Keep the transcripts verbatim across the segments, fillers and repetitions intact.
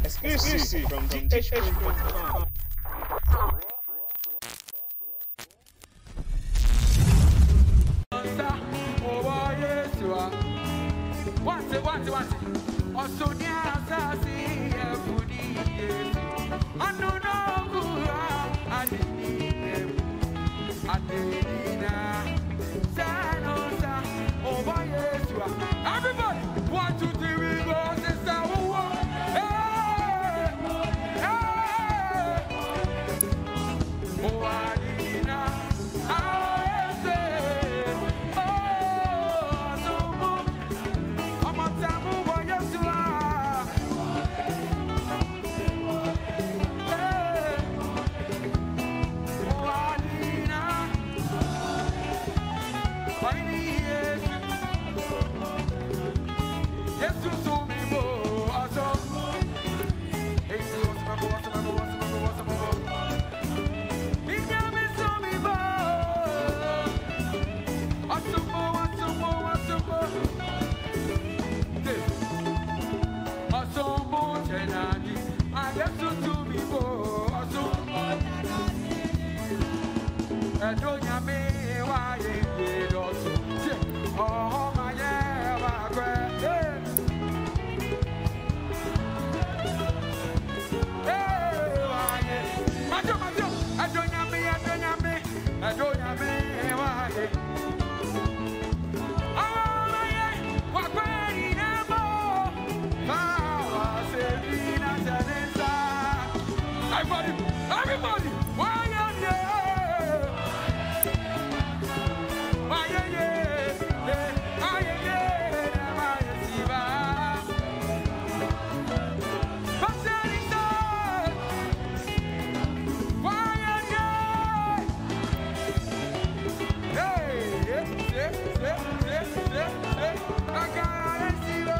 Exclusive from G H H dot com. Once, once, once. Also, I see a foodie. I know no good. I didn't need them. I didn't know. Sanosa, oh, why, yes, you are. Everybody, one, two, three, we go, sister. Hey, hey. Oh, I didn't know. Everybody, why are you? Why are you? Why are you? Why are you? What's that? Why are you? Hey, yeah, yeah, yeah, yeah, yeah. I gotta see you.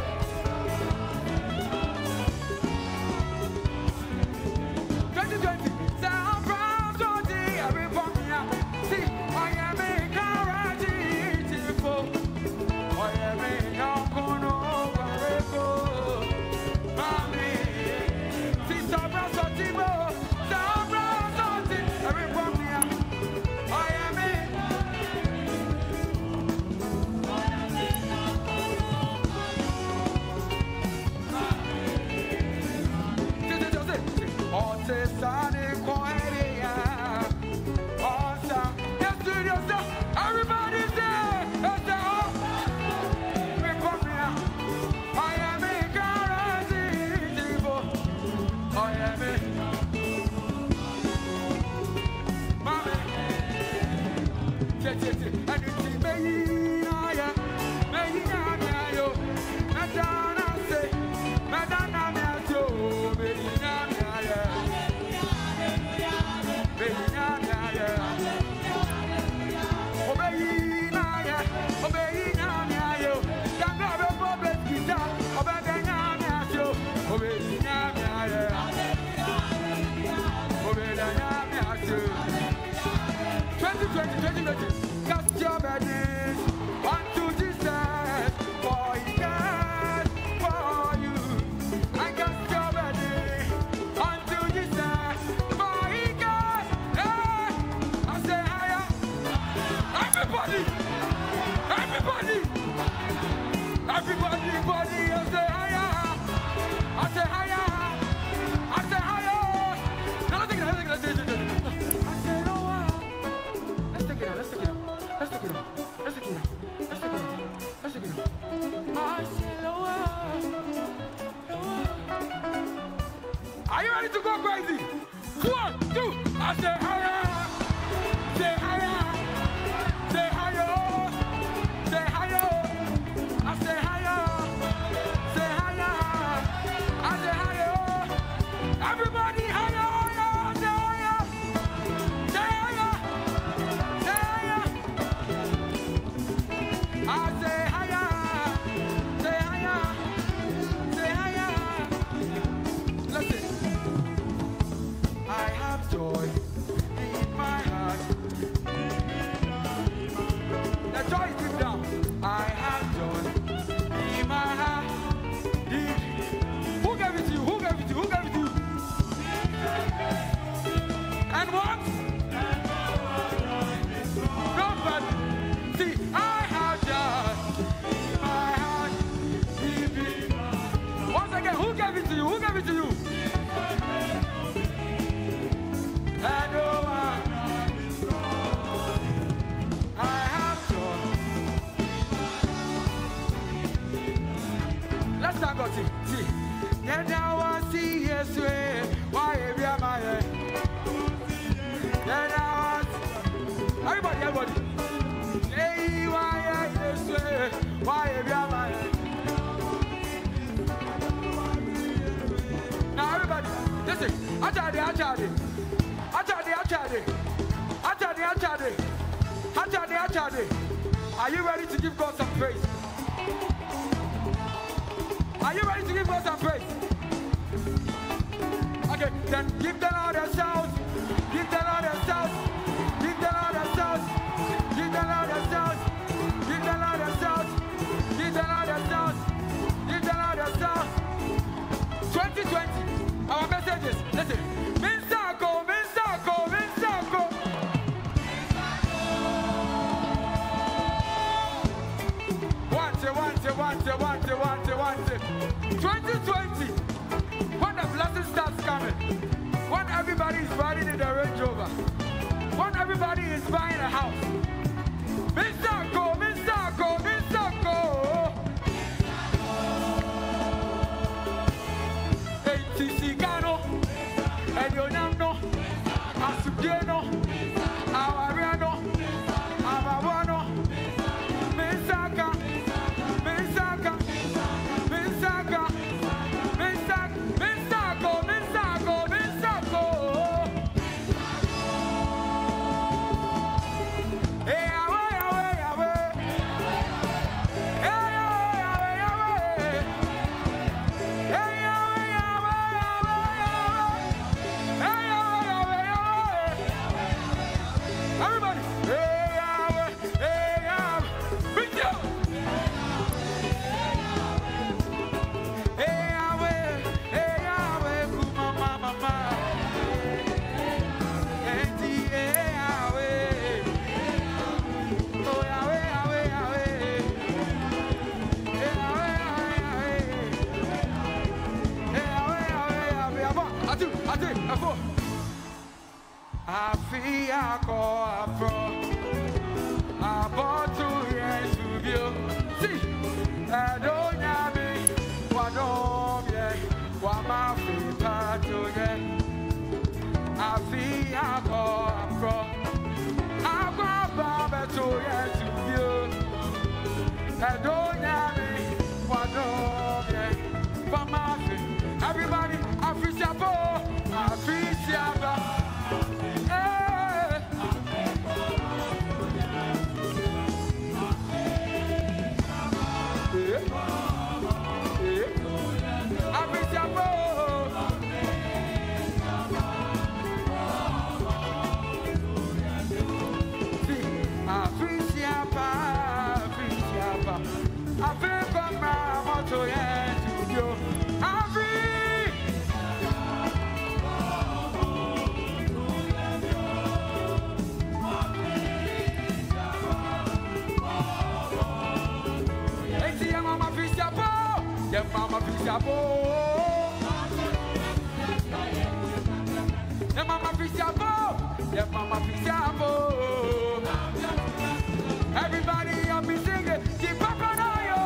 Cast your burdens onto Jesus, for He cares for you. I cast your burdens onto Jesus, for He cares. Hey, I say higher, everybody, everybody, everybody, body. I say higher, I say higher, I say higher. No, let's take it, let's take it, let's take it. I say lower. Let's take it out, let's take it out. Let's take it out. Let's take it out. Let's take it out. Let's take it out. I say lower. Lower. Are you ready to go crazy? One, two. I say higher. Say higher. Say higher. Say higher. I say higher. Say higher. I say higher. Everybody higher. Joy. gave it to you? Who gave it to you? And oh, I have joy. Let's talk about it. See. Then I want to see yes way. Why every am I? Then I want everybody, everybody. Hey, why yes way? Why every am I? Now everybody, listen. Achade, achade, achade, achade, achade, achade, achade, achade. Are you ready to give God some praise? Are you ready to give God some praise? Okay, then give the Lord a shout. Give the Lord a shout. Give the Lord a shout. Give the Lord a shout. Give the Lord a shout. Give the Lord a shout. Give the Lord a shout. twenty twenty. Our messages. Listen. Minsako, Minsako, Minsako. One, one, one, one, one, one. twenty twenty. When the blessing starts coming, when everybody is riding in the Range Rover, when everybody is buying a house, Minsako, Minsako, Minsako. A T C Gano, and your name no, Asugeno, Awariano, Awawano, Minsaka, Minsaka, Minsaka, Minsaka, Minsako, Minsako, Minsako. Hey, away, away, away. Hey, away, away, away. Hey, away, away, away. Hey, away, away, away. Everybody. Hey, away, hey, away. Bring it up. Hey, away, hey, away, kuma mama. Hey, hey, away. Oh, away, away, away. Hey, away, away, away. Hey, away, away, away. Abo, atu, atu, afo. Afi ako afro. Abo tu Yesu bio. Si, Adonyabi, wadomye, wamafi patoye. Afi ako afro. Agwa baba tu Yesu bio. Adonyabi, wadomye, wamafi. Everybody, Afisiabo, Afisiaba. Hey. Yeah. Yeah. Afisiabo. See, Afisiaba, Afisiaba. Afisiaba, moto yetu yo. Afi. Eti ya mama Fisiabo, ya mama Fisiabo, ya mama Fisiabo, ya mama Fisiabo. Everybody up and sing it, keep Papa na yo,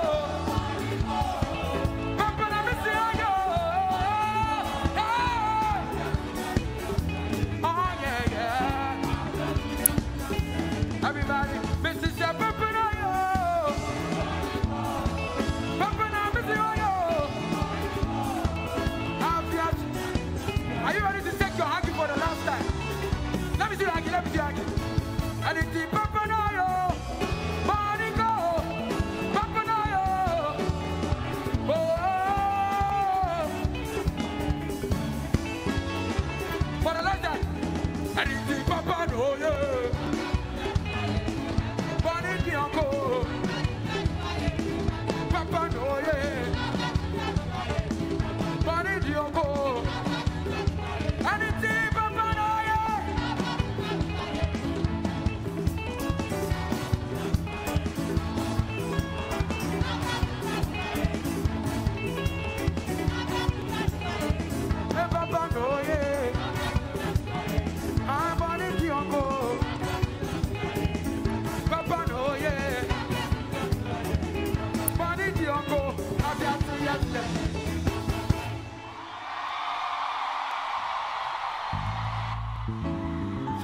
Papa na misi yo. Oh yeah yeah. Everybody, Missus Papa na yo. Are you ready to take your hanky for the last time? Let me see your hanky.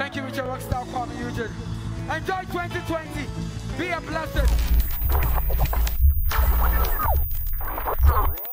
Thank you, Richard Rockstar, Kwame Eugene. Enjoy twenty twenty. Be a blessed.